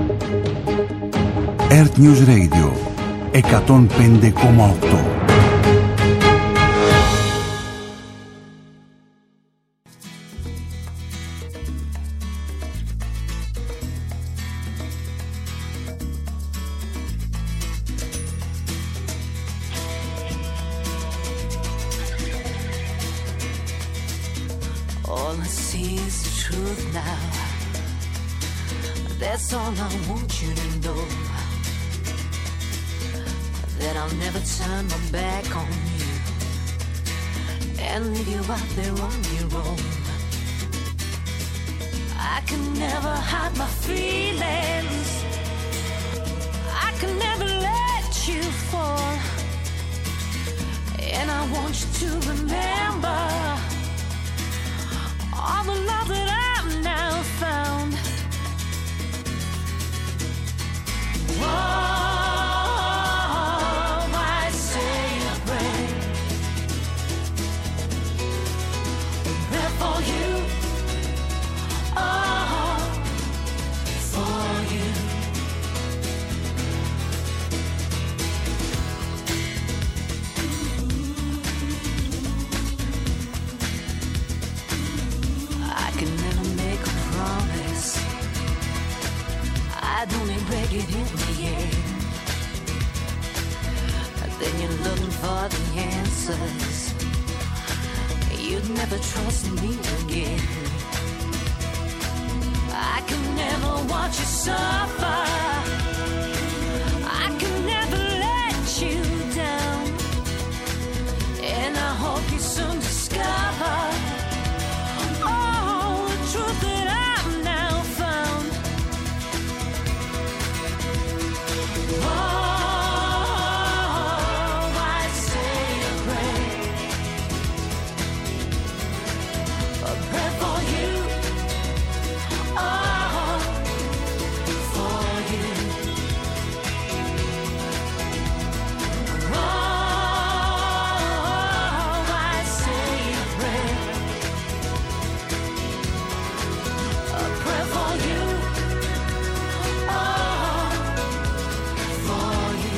Earth News Radio 105,8. All I see is the truth now. That's all I want you to know. That I'll never turn my back on you and leave you out there on your own. I can never hide my feelings. I can never let you fall. And I want you to remember all the love that I've now found. Oh, I say a prayer for you. Oh, for you. I can never make a promise. I'd only break it in the air. Then you're looking for the answers. You'd never trust me again. I can never watch you suffer. I can never let you down. And I hope you soon discover all the truth that I've now found. Oh, I say a prayer for you. Oh, for you. Oh, I say a prayer for you. Oh, for you.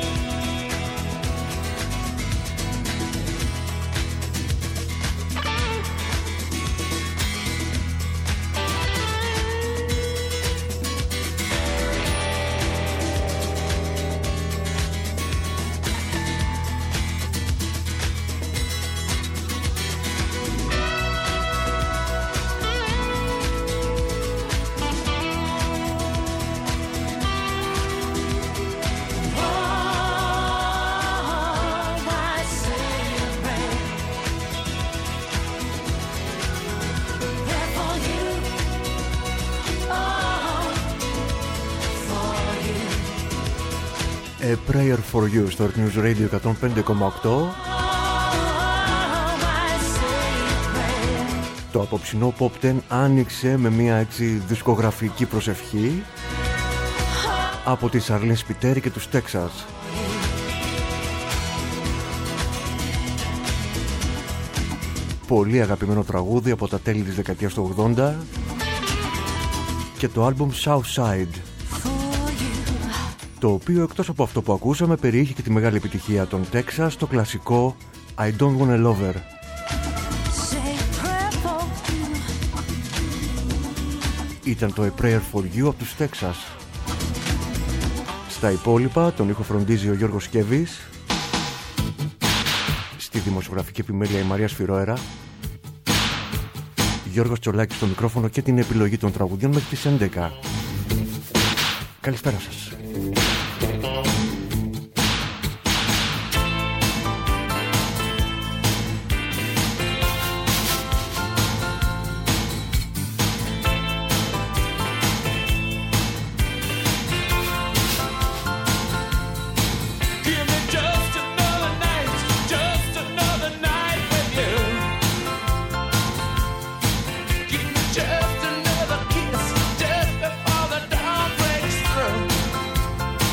A Prayer for You στο Earth News Radio 105,8. Το απόψινό Pop 10 άνοιξε με μια έτσι δισκογραφική προσευχή από τη Σαρλίν Σπιτέρη και τους Texas. Πολύ αγαπημένο τραγούδι από τα τέλη της δεκαετίας του 80 και το άλμπουμ Southside, το οποίο εκτός από αυτό που ακούσαμε περιείχε και τη μεγάλη επιτυχία των Texas, το κλασικό I Don't Want a Lover. Ήταν το A Prayer for You από τους Texas. Στα υπόλοιπα τον ήχο φροντίζει ο Γιώργος Σκεύης, στη δημοσιογραφική επιμέλεια η Μαρία Σφυρόερα, Γιώργος Τσολάκης στο μικρόφωνο και την επιλογή των τραγουδιών μέχρι τις 11. Καλησπέρα σας. Just another kiss, just before the dawn breaks through.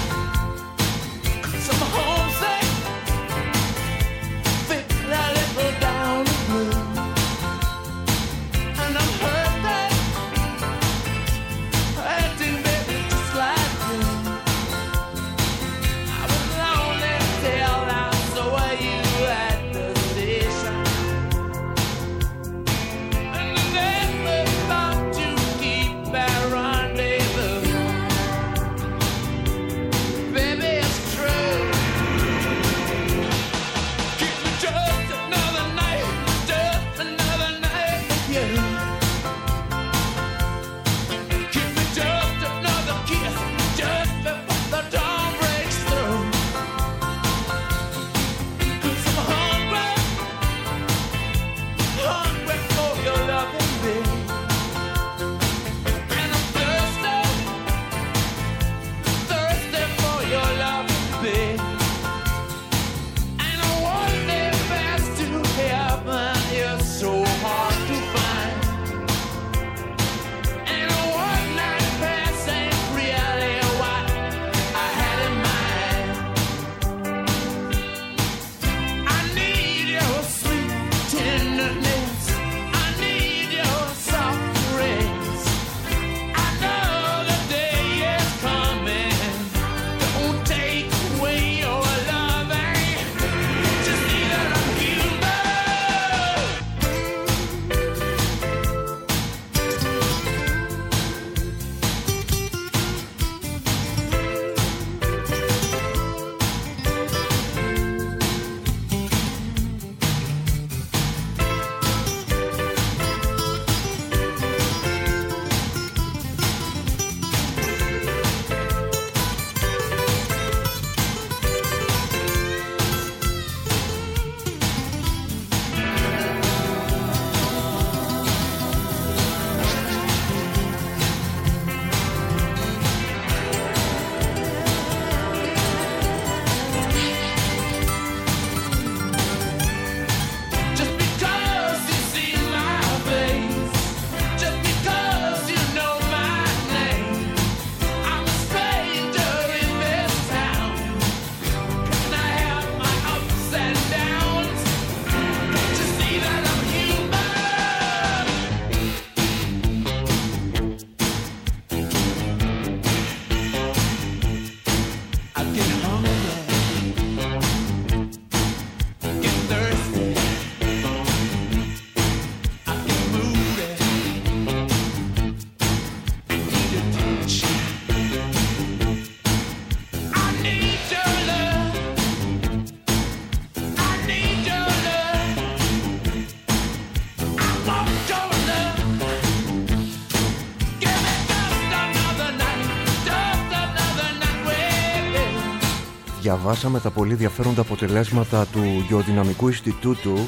διαβάσαμε τα πολύ ενδιαφέροντα αποτελέσματα του Γεωδυναμικού Ινστιτούτου,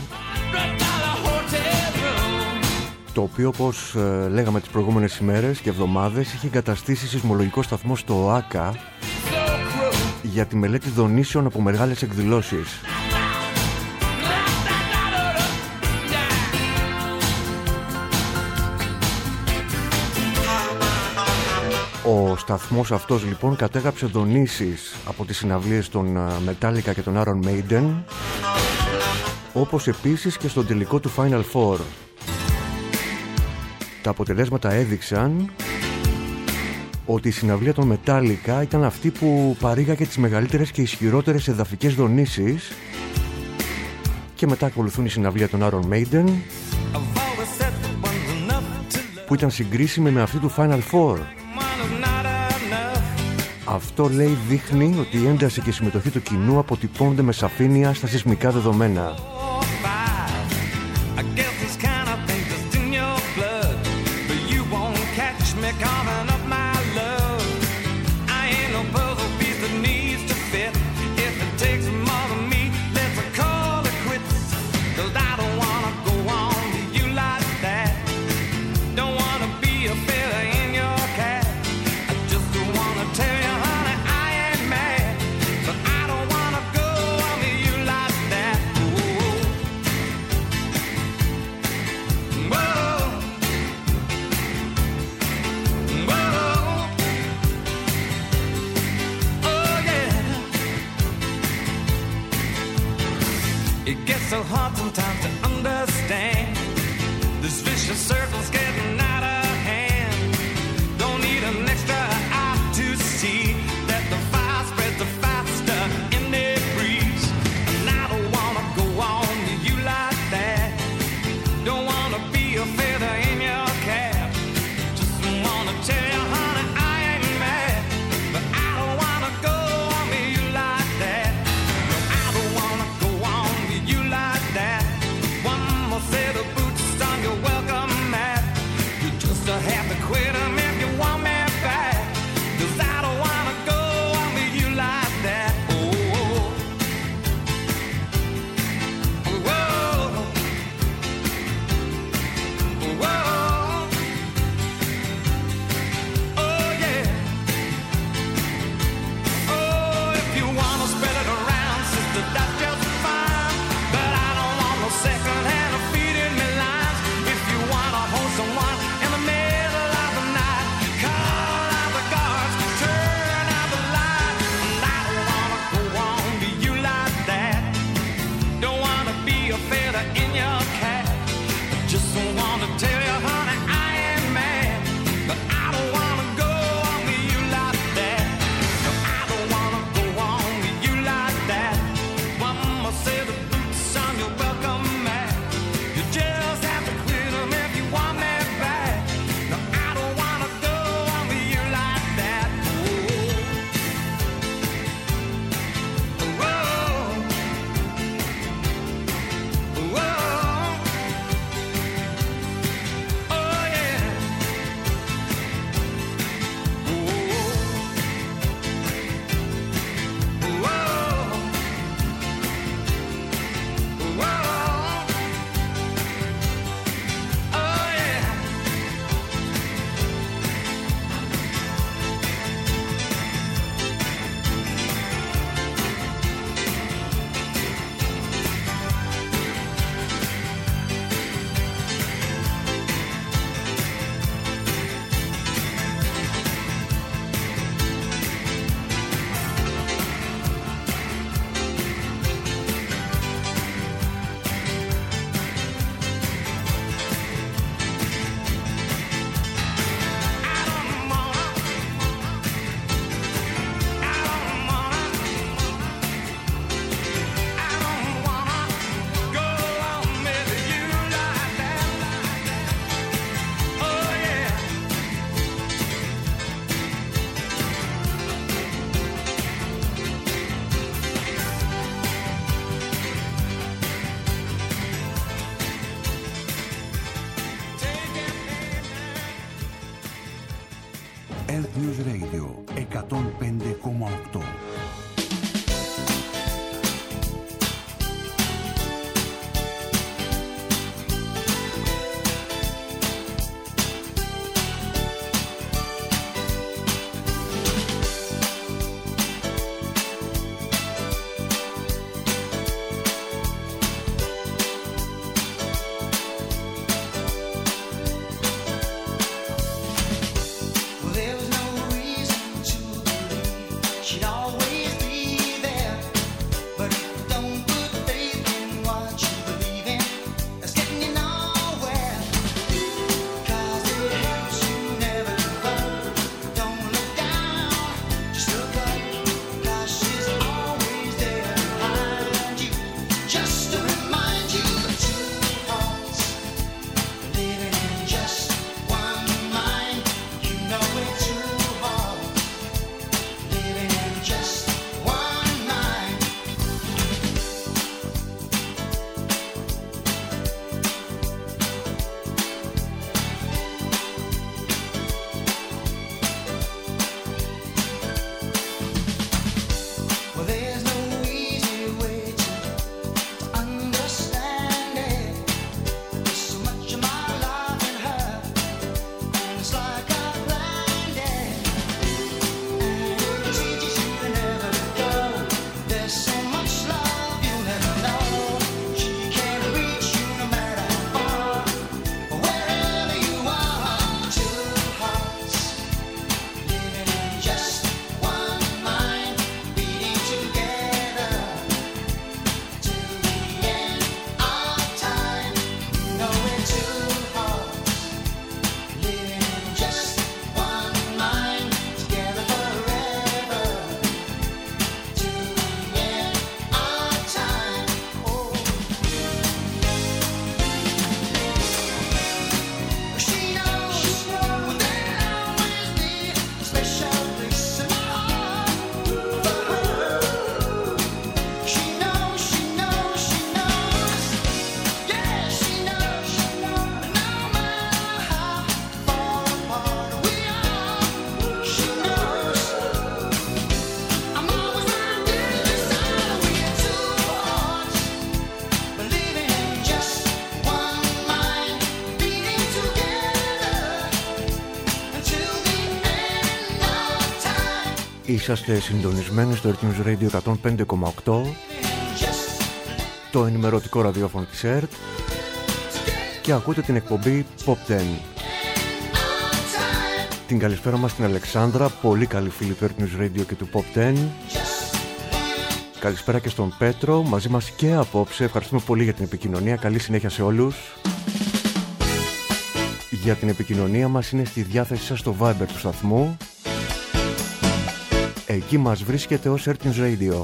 το οποίο, όπως λέγαμε τις προηγούμενες ημέρες και εβδομάδες, είχε εγκαταστήσει σεισμολογικό σταθμό στο ΟΑΚΑ για τη μελέτη δονήσεων από μεγάλες εκδηλώσεις. Ο σταθμός αυτός λοιπόν κατέγραψε δονήσεις από τις συναυλίες των Metallica και των Iron Maiden, όπως επίσης και στον τελικό του Final Four. Τα αποτελέσματα έδειξαν ότι η συναυλία των Metallica ήταν αυτή που παρήγαγε τις μεγαλύτερες και ισχυρότερες εδαφικές δονήσεις, και μετά ακολουθούν η συναυλία των Iron Maiden, που ήταν συγκρίσιμη με αυτή του Final Four. Αυτό, λέει, δείχνει ότι η ένταση και η συμμετοχή του κοινού αποτυπώνονται με σαφήνεια στα σεισμικά δεδομένα. So hard sometimes to understand. This vicious circle's getting out of hand. Don't need an extra eye to see that the fire spreads faster in the breeze. And I don't wanna go on to you like that. Don't wanna be a feather in your cap. Just wanna tell you, honey, I ain't mad, but I don't wanna go on to you like that. No, I don't wanna go on to you like that. One more set of boots on your welcome mat. You just have to quit them if you want me back. 'Cause I don't wanna go on with you like that. Oh, whoa, whoa, oh yeah. Oh, if you wanna spread it around, sister, that's just fine. But I don't want no second hand of feeding me lines. If you wanna hold someone in the middle of the night, call out the guards, turn out the light. And I don't wanna go on to you like that. Don't wanna be a feather in your cap. Just wanna tell you, honey, I ain't mad, but I don't wanna go on to you like that. No, I don't wanna go on to you like that. One more set of boots on your welcome mat. You just have to quit them if you want me back. No, I don't wanna go on to you like that. Oh, whoa, whoa, oh yeah. Earth News Radio 105,8. Είσαστε συντονισμένοι στο Earth News Radio 105,8, το ενημερωτικό ραδιόφωνο της ΕΡΤ, και ακούτε την εκπομπή Pop 10. Την καλησπέρα μας στην Αλεξάνδρα, πολύ καλή φίλη του Earth News Radio και του Pop 10. Καλησπέρα και στον Πέτρο, μαζί μας και απόψε. Ευχαριστούμε πολύ για την επικοινωνία, καλή συνέχεια σε όλους. Για την επικοινωνία μας είναι στη διάθεσή σας στο Viber του σταθμού. Εκεί μας βρίσκεται ως Earth News Radio.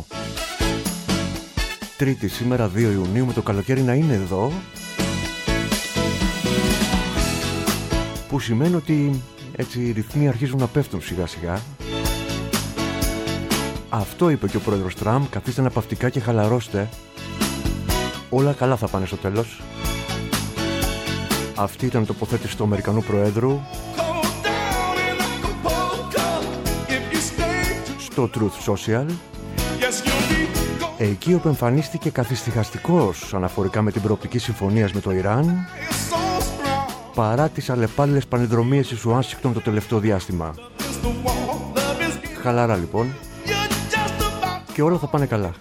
Τρίτη σήμερα 2 Ιουνίου, με το καλοκαίρι να είναι εδώ, που σημαίνει ότι έτσι οι ρυθμοί αρχίζουν να πέφτουν σιγά σιγά. Αυτό είπε και ο πρόεδρος Τραμπ, καθίστε αναπαυτικά και χαλαρώστε. Όλα καλά θα πάνε στο τέλος. Αυτή ήταν η τοποθέτηση του Αμερικανού Προέδρου στο Truth Social, εκεί όπου εμφανίστηκε καθησυχαστικός αναφορικά με την προοπτική συμφωνίας με το Ιράν, παρά τις αλλεπάλληλες πανεδρομίες της Ουάσιγκτον το τελευταίο διάστημα. Χαλαρά λοιπόν, και όλα θα πάνε καλά.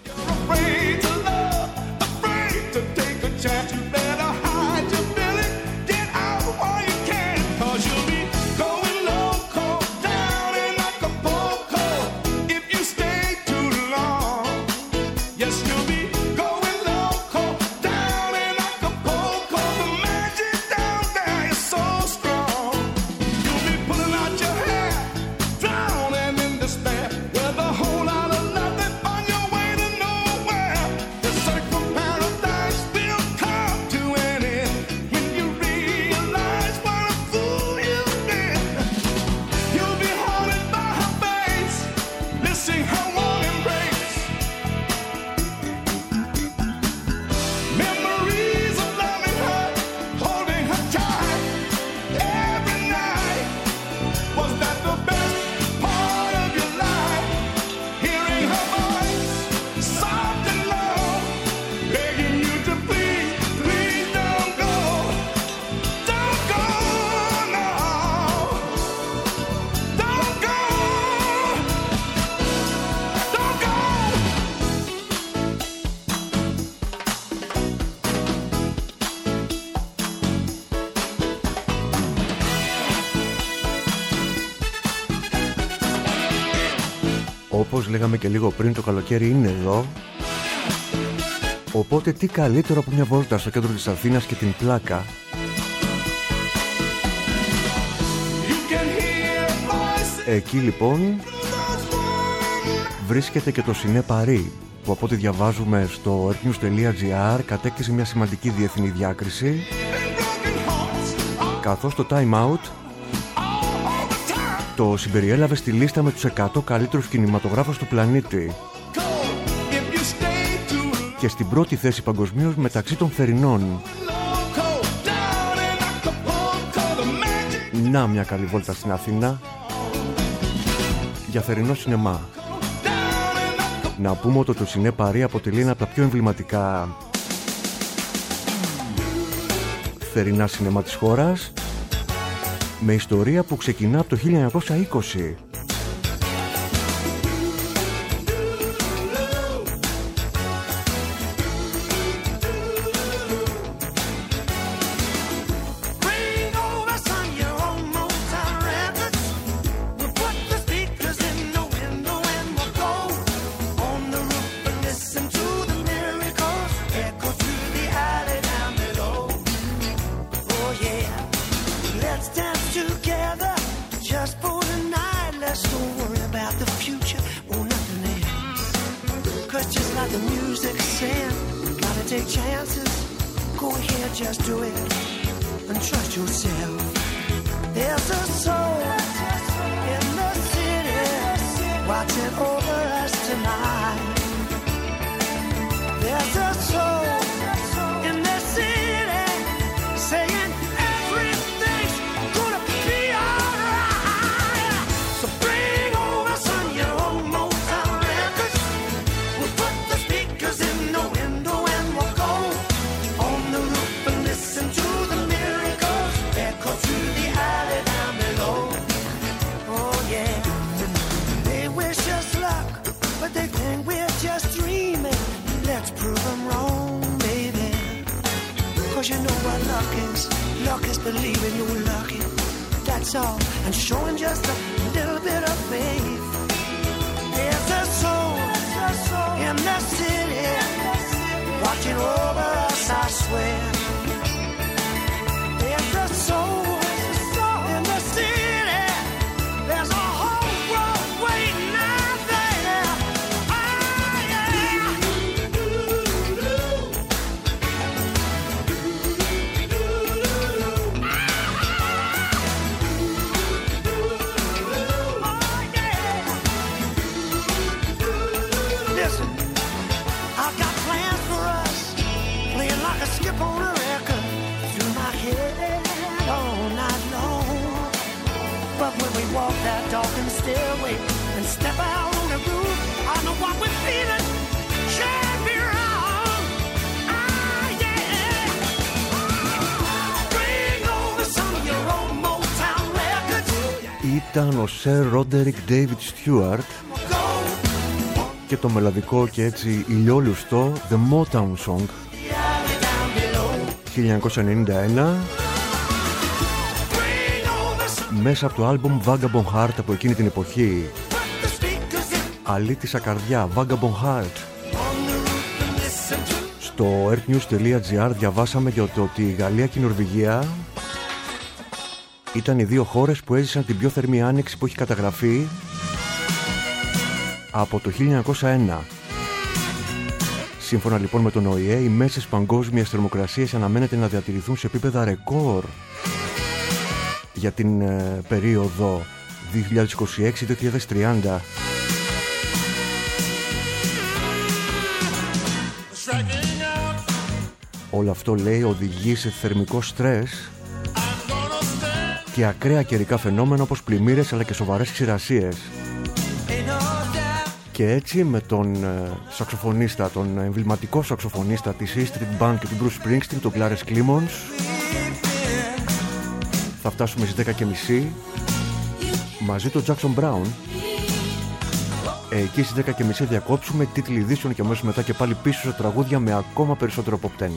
Όπως λέγαμε και λίγο πριν, το καλοκαίρι είναι εδώ. Οπότε τι καλύτερο από μια βόλτα στο κέντρο της Αθήνας και την Πλάκα. Εκεί λοιπόν βρίσκεται και το Ciné Paris, που από ό,τι διαβάζουμε στο earthnews.gr κατέκτησε μια σημαντική διεθνή διάκριση, καθώς το Time Out το συμπεριέλαβε στη λίστα με τους 100 καλύτερους κινηματογράφους του πλανήτη και στην πρώτη θέση παγκοσμίως μεταξύ των θερινών. Να μια καλή βόλτα στην Αθήνα για θερινό σινεμά. Να πούμε ότι το Ciné Paris αποτελεί ένα από τα πιο εμβληματικά θερινά σινεμά της χώρας, με ιστορία που ξεκινά από το 1920. Wish us luck is believing you're lucky. That's all, and showing just a little bit of faith. There's a soul in the city, watching over us, I swear. There's a soul in the city. There's a whole world waiting out there. Oh, yeah. Listen, I've got plans for us, playing like a skip on a record through my head all night long. But when we walk that darkened stairway and step out on the roof, I know what we're feeling can't be wrong. Ah, yeah. Bring over some of your old Motown records. Ήταν ο Sir Roderick David Stewart και το μελωδικό και έτσι ηλιόλουστο The Motown Song 1991, μέσα από το άλμπουμ Vagabond Heart από εκείνη την εποχή. Αλήτησα καρδιά, Vagabond Heart. Στο earthnews.gr διαβάσαμε για το ότι η Γαλλία και η Νορβηγία ήταν οι δύο χώρες που έζησαν την πιο θερμή άνοιξη που έχει καταγραφεί από το 1901. Σύμφωνα λοιπόν με τον ΟΗΕ, οι μέσες παγκόσμιες θερμοκρασίες αναμένεται να διατηρηθούν σε επίπεδα ρεκόρ για την περίοδο 2026-2030. Όλο αυτό, λέει, οδηγεί σε θερμικό στρες και ακραία καιρικά φαινόμενα όπως πλημμύρες αλλά και σοβαρές ξηρασίες. Και έτσι με τον σαξοφωνίστα, τον εμβληματικό σαξοφωνίστα της E Street Band και του Bruce Springsteen, τον Clarence Clemons, θα φτάσουμε στις 10:30 μαζί τον Jackson Brown. Εκεί στις 10:30 διακόψουμε τίτλοι ειδήσεων και αμέσως μετά και πάλι πίσω σε τραγούδια με ακόμα περισσότερο pop 10.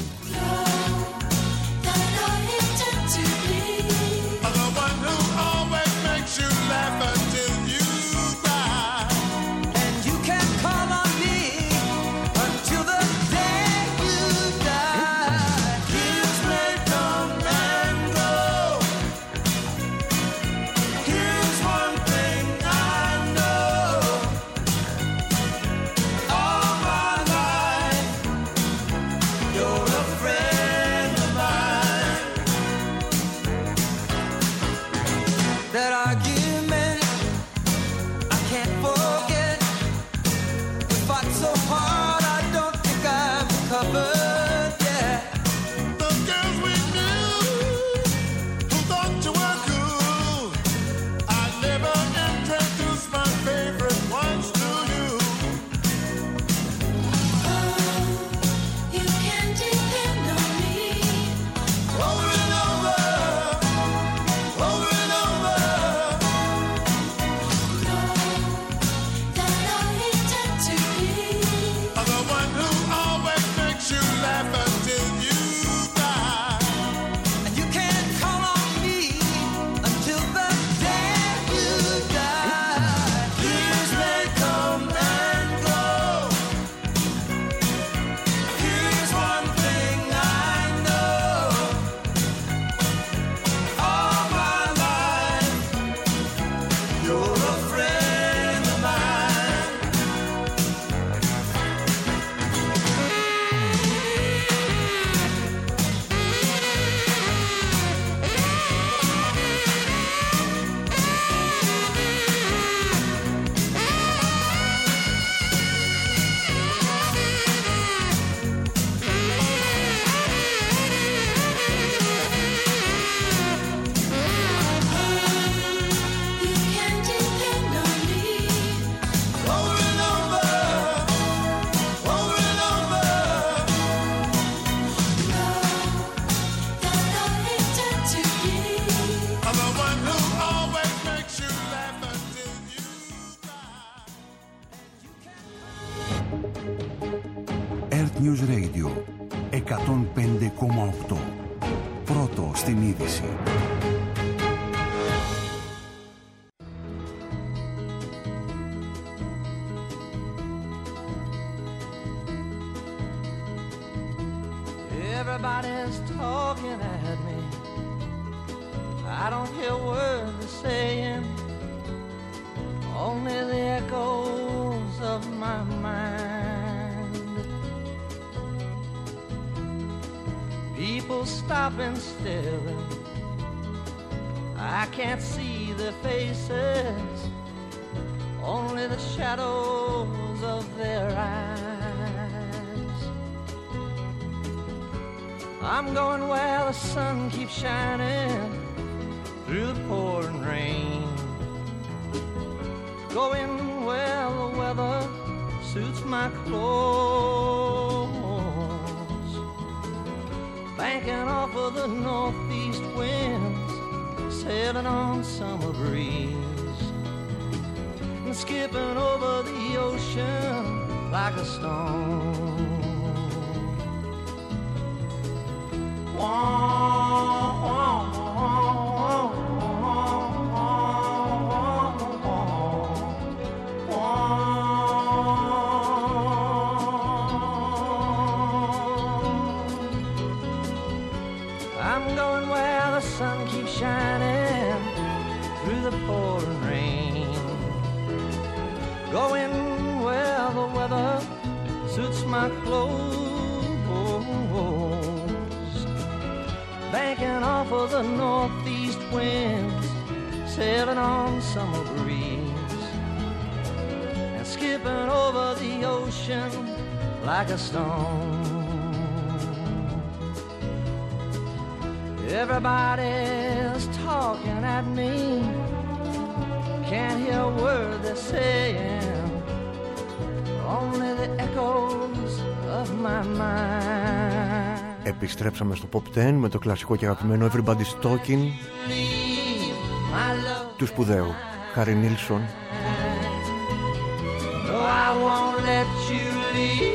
Earth News Radio 105,8. Πρώτο στην είδηση. Everybody's talking at me. I don't hear words they're saying, only the echoes of my mind. People stopping still, I can't see their faces, only the shadows of their eyes. I'm going where the sun keeps shining through the pouring rain, going where the weather suits my clothes, banking off of the northeast winds, sailing on summer breeze, and skipping over the ocean like a stone. I'm going where the sun keeps shining through the pouring rain, going where the weather suits my clothes, banking off of the northeast winds, sailing on summer breeze, and skipping over the ocean like a stone. Everybody's talking at me, can't hear a word they're saying, only the echoes of my mind. Επιστρέψαμε στο Pop 10 με το κλασικό και αγαπημένο Everybody's Talking του σπουδαίου Χάρι Νίλσον. No, I won't let you leave.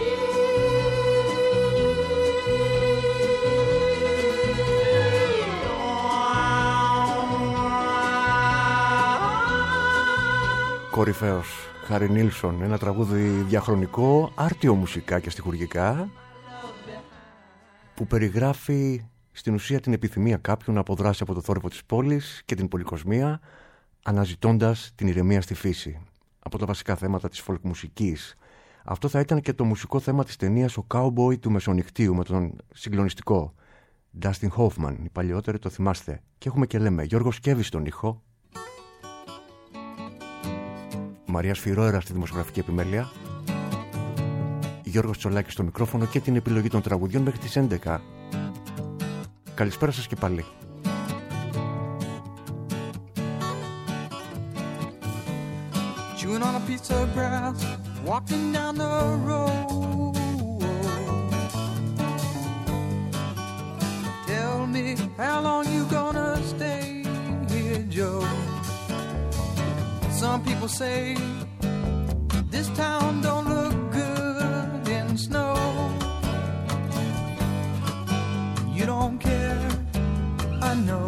Κορυφαίος Χάρι Νίλσον, ένα τραγούδι διαχρονικό, άρτιο μουσικά και στιχουργικά, που περιγράφει στην ουσία την επιθυμία κάποιου να αποδράσει από το θόρυβο της πόλης και την πολυκοσμία, αναζητώντας την ηρεμία στη φύση. Από τα βασικά θέματα της folk μουσικής. Αυτό θα ήταν και το μουσικό θέμα της ταινίας «Ο Κάουμπόι του Μεσονυχτίου» με τον συγκλονιστικό Dustin Hoffman. Οι παλιότεροι το θυμάστε. Και έχουμε και λέμε Γιώργος Κέβης στον ήχο, Μαρία Σφυρόερα στη δημοσιογραφική επιμέλεια, Γιώργος Τσολάκης στο μικρόφωνο και την επιλογή των τραγουδιών μέχρι τις 11. Καλησπέρα σας και πάλι. Chewing on a piece of grass, walking down the road. Tell me, how long you gonna stay here, Joe? Some people say this town don't look good in snow. You don't care, I know.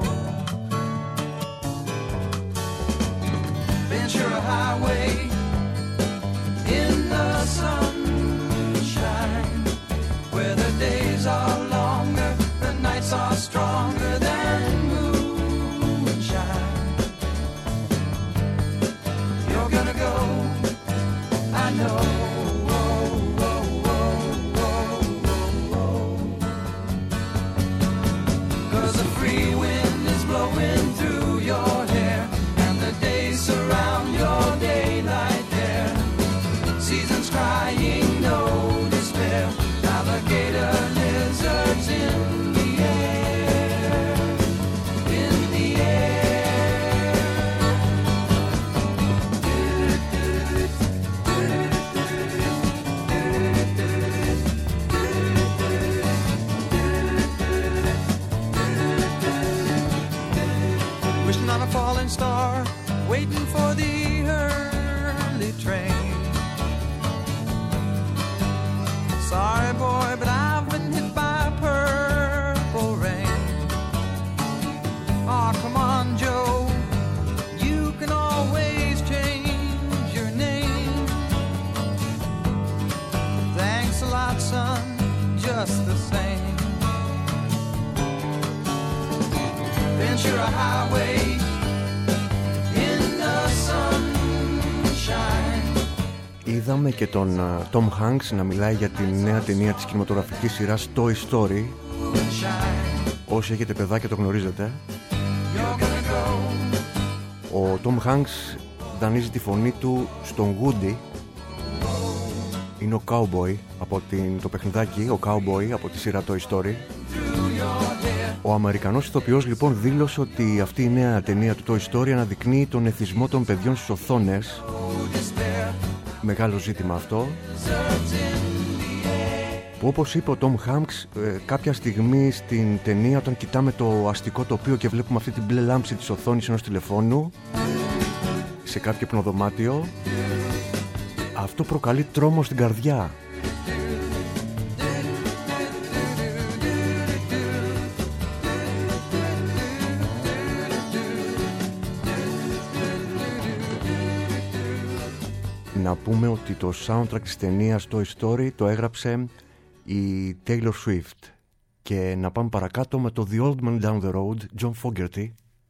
Ventura Highway in the sunshine, where the days are longer, the nights are stronger than moonshine. You're gonna go, I know. Cause the free wind is blowing through your hair, and the days surround your daylight there. Seasons crying, no despair. Alligator lizards in the air, in the air. Wishing on a falling star, waiting for the early train. Sorry boy, but I've been hit by purple rain. είδαμε και τον Tom Hanks να μιλάει για τη νέα ταινία της κινηματογραφικής σειράς Toy Story. Όσοι έχετε παιδάκια το γνωρίζετε. Ο Tom Hanks δανείζει τη φωνή του στον Woody. Είναι ο Cowboy από το παιχνιδάκι, ο Cowboy από τη σειρά Toy Story. Ο Αμερικανός ηθοποιός λοιπόν δήλωσε ότι αυτή η νέα ταινία του Toy Story αναδεικνύει τον εθισμό των παιδιών στις οθόνες. Μεγάλο ζήτημα αυτό. Που όπως είπε ο Tom Hanks, κάποια στιγμή στην ταινία, όταν κοιτάμε το αστικό τοπίο και βλέπουμε αυτή την μπλε λάμψη της οθόνης ενός τηλεφώνου σε κάποιο υπνοδωμάτιο, αυτό προκαλεί τρόμο στην καρδιά. Να πούμε ότι το soundtrack της ταινίας Toy Story το έγραψε η Taylor Swift. Και να πάμε παρακάτω με το The Old Man Down the Road, John Fogerty.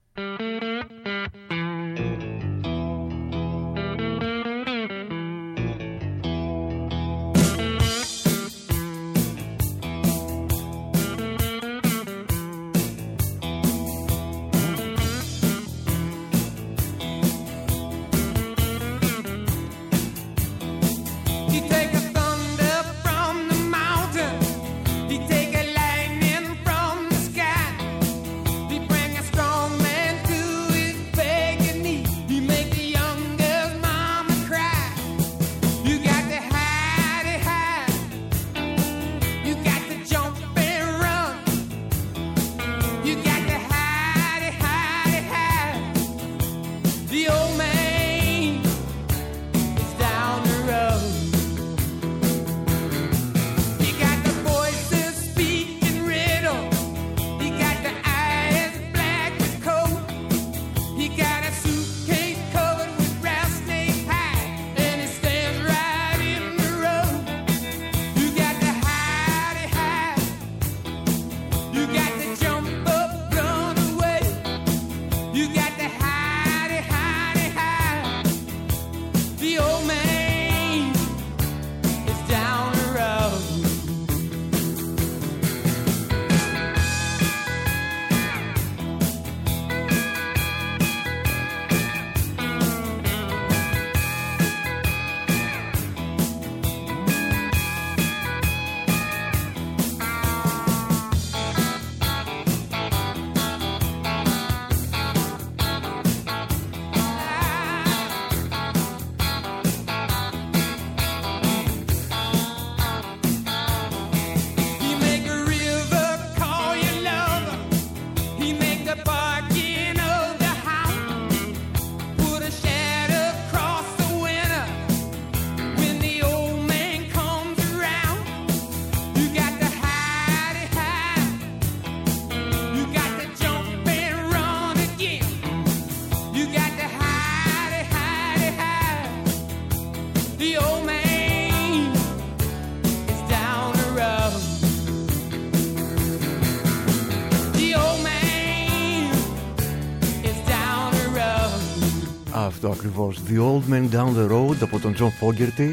Αυτό ακριβώς, The Old Man Down the Road από τον John Fogerty,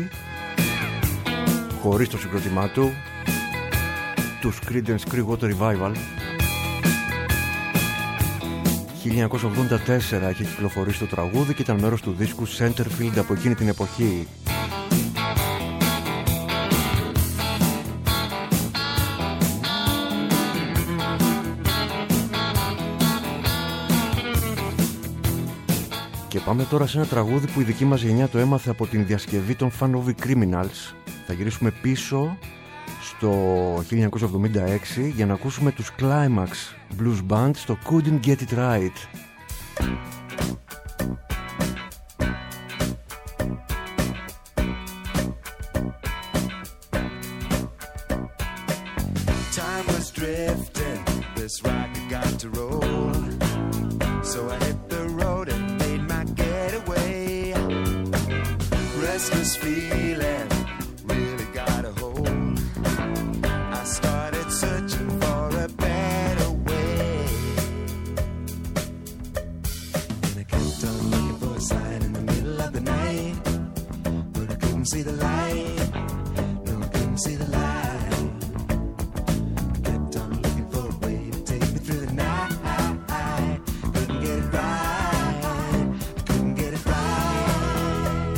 χωρίς το συγκρότημά του, τους Creedence Clearwater Revival. 1984 είχε κυκλοφορήσει το τραγούδι και ήταν μέρος του δίσκου Centerfield από εκείνη την εποχή. Και πάμε τώρα σε ένα τραγούδι που η δική μας γενιά το έμαθε από την διασκευή των Fanovi Criminals. Θα γυρίσουμε πίσω στο 1976 για να ακούσουμε τους Climax Blues Band στο Couldn't Get It Right. Time was drifting, this rocket got to roll. So I hit the road and made my getaway. Restless feeling really got a hold. I started searching for a better way. And I kept on looking for a sign in the middle of the night, but I couldn't couldn't see the light. No, I couldn't see the light. Kept on looking for a way to take me through the night. Couldn't get it right. Couldn't get it right.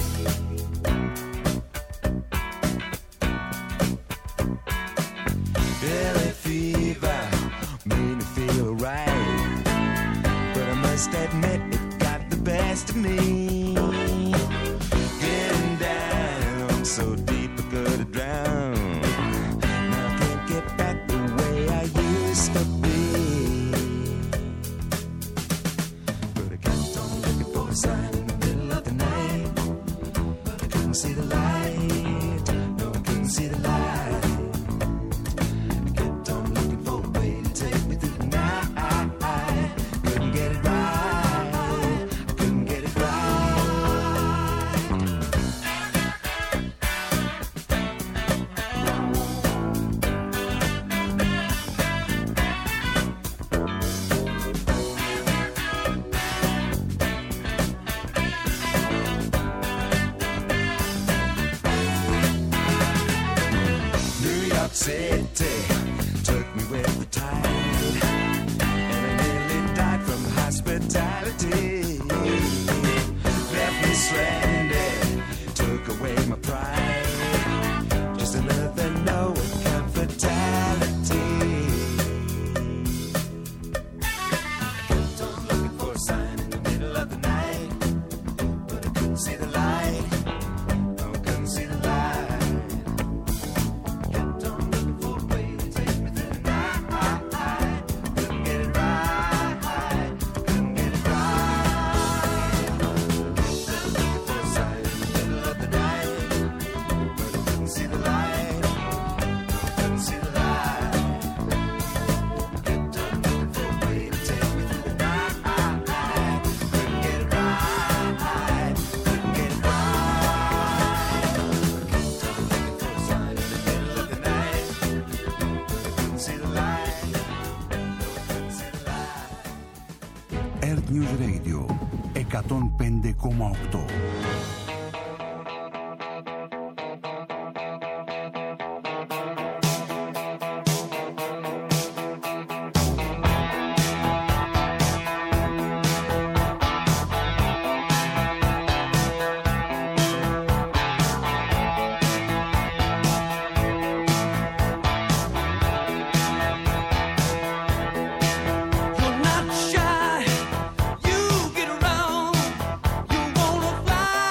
Billy fever made me feel right, but I must admit it got the best of me. Getting down so deep I could have drowned. Now I can't get back the way I used to be. But I kept on looking for a sign in the middle of the night, but I couldn't see the light. No, I couldn't see the light. I kept on looking for a way to take me through the night. Couldn't get it right. I couldn't get it right. New York City took me with the tide, and I nearly died from hospitality. Left me stranded, took away my pride. Just another no account fatality. Kept on looking for a sign in the middle of the night, but I couldn't see the light. No, I couldn't see the light. Kept on looking for a way to take me through the night. Couldn't get it right. Couldn't get it right. Looking for a sign in the middle of the night, but I couldn't see the light. Couldn't see the light. Kept on looking for a way to take me through the night. Couldn't get it right. Couldn't get it right. Kept on looking for a sign in the middle of the night, but I couldn't see the light. Couldn't see the light. Earth News Radio 105,8. You're not shy, you get around, you wanna fly.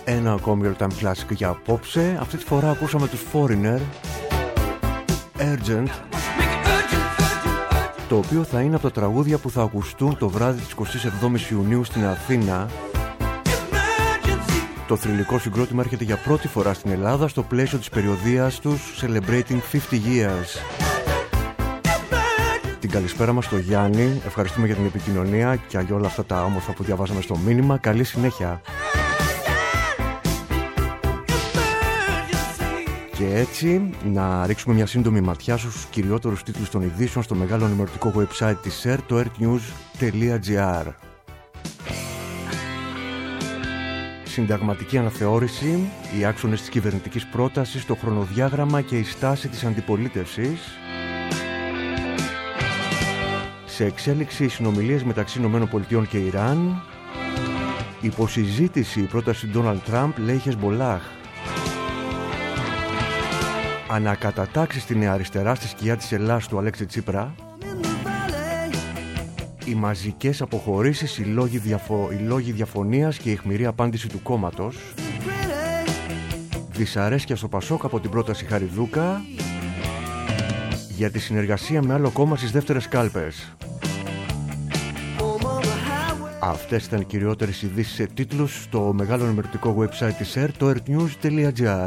Ένα ακόμη all time classic για απόψε. Αυτή τη φορά ακούσαμε τους Foreigner, Urgent, το οποίο θα είναι από τα τραγούδια που θα ακουστούν το βράδυ της 27ης Ιουνίου στην Αθήνα. Το θρυλικό συγκρότημα έρχεται για πρώτη φορά στην Ελλάδα στο πλαίσιο της περιοδείας τους Celebrating 50 Years. Την καλησπέρα μας στο Γιάννη, ευχαριστούμε για την επικοινωνία και για όλα αυτά τα όμορφα που διαβάσαμε στο μήνυμα. Καλή συνέχεια. Και έτσι να ρίξουμε μια σύντομη ματιά στους κυριότερους τίτλους των ειδήσεων στο μεγάλο ενημερωτικό website της ΕΡΤ, το ertnews.gr. Συνταγματική αναθεώρηση, οι άξονες της κυβερνητικής πρότασης, το χρονοδιάγραμμα και η στάση της αντιπολίτευσης. Σε εξέλιξη οι συνομιλίες μεταξύ ΗΠΑ και Ιράν. Υποσυζήτηση η πρόταση Ντόναλντ Τραμπ, λέει Χεσμπολάχ. Ανακατατάξει στη νέα αριστερά στη σκιά της Ελλάδας του Αλέξη Τσίπρα. Οι μαζικές αποχωρήσεις, οι λόγοι διαφωνίας και η αιχμηρή απάντηση του κόμματος. Δυσαρέσκεια στο Πασόκ από την πρόταση Χαριδούκα για τη συνεργασία με άλλο κόμμα στις δεύτερες κάλπες. Αυτές ήταν οι κυριότερες ειδήσεις σε τίτλους στο μεγάλο ενημερωτικό website της ΕΡΤ, το ertnews.gr.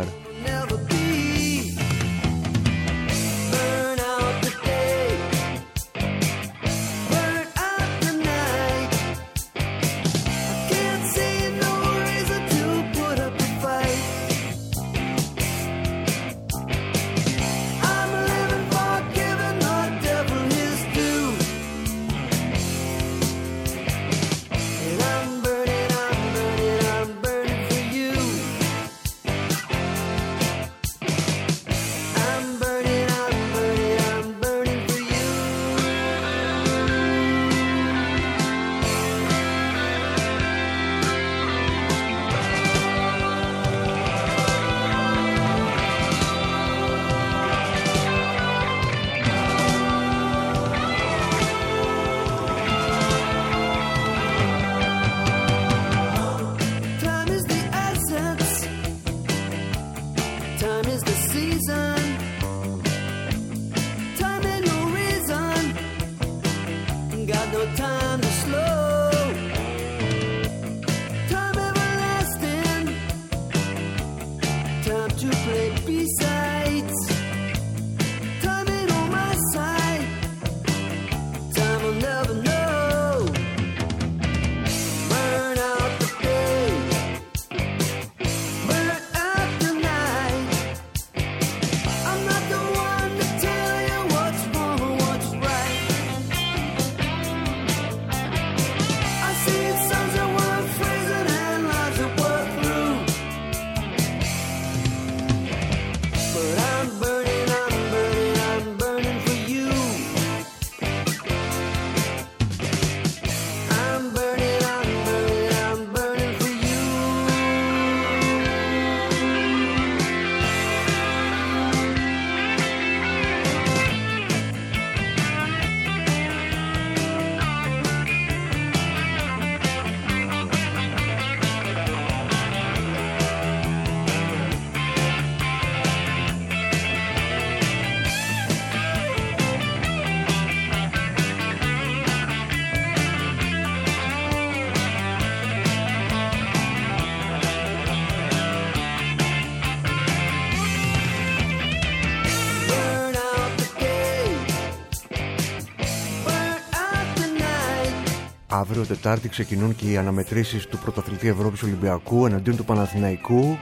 Αύριο Τετάρτη ξεκινούν και οι αναμετρήσεις του πρωταθλητή Ευρώπης Ολυμπιακού εναντίον του Παναθηναϊκού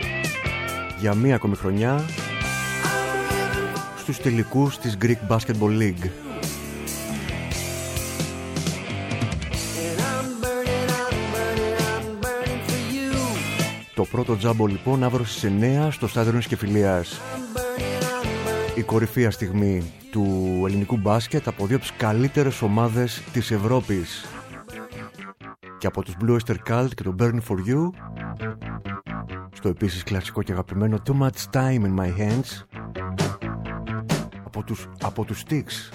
για μία ακόμη χρονιά στους τελικούς της Greek Basketball League. Το πρώτο τζάμπο λοιπόν αύριο στις 9 στο στάδιο Νέας Κεφυλίας. Η κορυφαία στιγμή του ελληνικού μπάσκετ από δύο από τις καλύτερες ομάδες της Ευρώπης. Και από τους Blue Oyster Cult και το Burn For You, στο επίσης κλασικό και αγαπημένο Too Much Time In My Hands από τους Styx.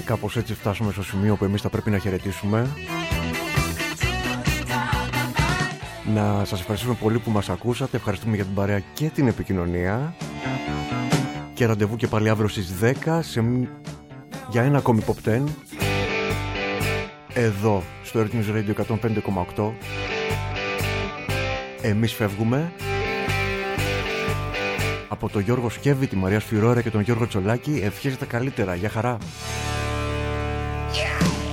κάπως έτσι φτάσουμε στο σημείο που εμείς θα πρέπει να χαιρετήσουμε. Να σας ευχαριστούμε πολύ που μας ακούσατε. Ευχαριστούμε για την παρέα και την επικοινωνία. Και ραντεβού και πάλι αύριο στις 10 για ένα ακόμη Pop 10 εδώ στο Earth News Radio 105,8. Εμείς φεύγουμε. Από τον Γιώργο Σκέβη, τη Μαρία Σφυρόρα και τον Γιώργο Τσολάκη, ευχές τα καλύτερα. Γεια χαρά. Yeah.